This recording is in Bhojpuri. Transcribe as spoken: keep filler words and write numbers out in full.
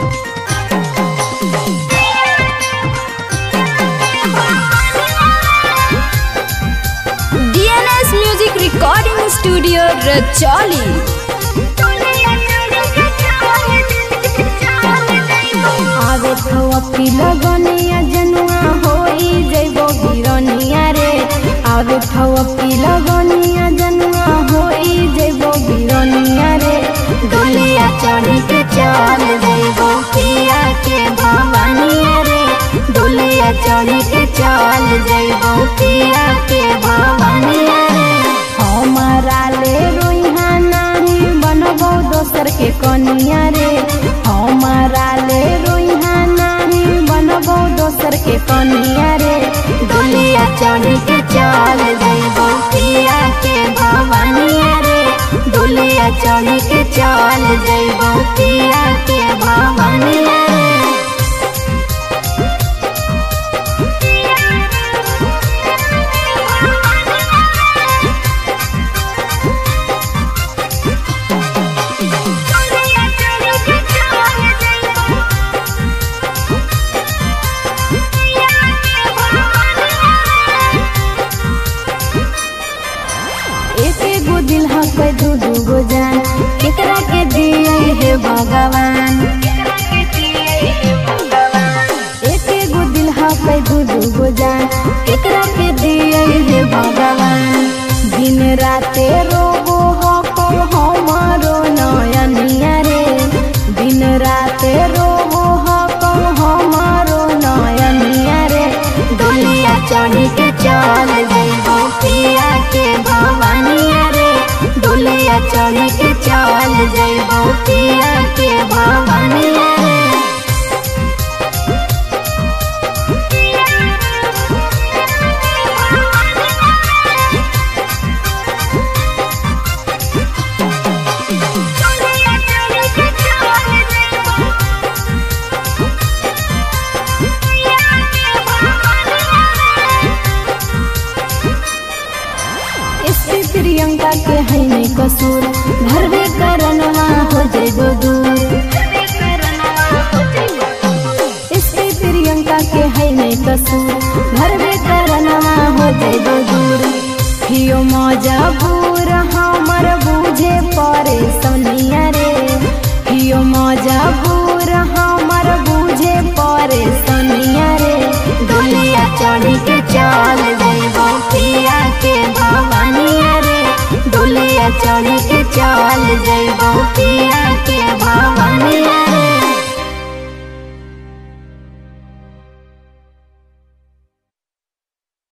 Recording studio रचौली। आवे तो अपनी लगनिया जनुआ होई जइबो बिरनिया रे। आवे तो अपनी लगनिया जनुआ होई जइबो बिरनिया रे। डोलिया चढ़ी के चल जइबो पिया के भवानिया रे। डोलिया चढ़ी के चल जइबो पिया के भवानिया रे। हमारा ले रोइहा नाही बनबो दोसर के कनिया रे। हमारा ले रोइहा नाही बनबो दोसर के कनिया रे। डोलिया चढ़ी के चल जइबो पिया के भवानिया रे। डोलिया चढ़ी के चल जइबो पिया के भवानिया रे। दिल हक दू दू गो जान केकरा के दिए हे भगवान। एक गो दिल हक दू दू गो जान केकरा के दिए हे भगवान। दिन राते रोबो हक हमारो नयनिया रे। दिन राते रोबो हक हमारो नयनिया रे। डोलिया चढ़ी के चल जइबो पिया के भवानिया रे। डोलिया चढ़ी के चल जइबो पिया के भवानिया रे। प्रियंका के है नहीं कसूर भरवे करनवा हो जइबो दूर। इससे प्रियंका के है नहीं कसूर भरवे करनवा हो जइबो दूर। हियो मजबूर हमर बुझे परे सोनिया रे। हियो मजबूर हमर बुझे परे सोनिया रे। डोलिया चढ़ी के चल जइबो पिया के भवानिया रे। डोलिया चढ़ी के चल जइबो पिया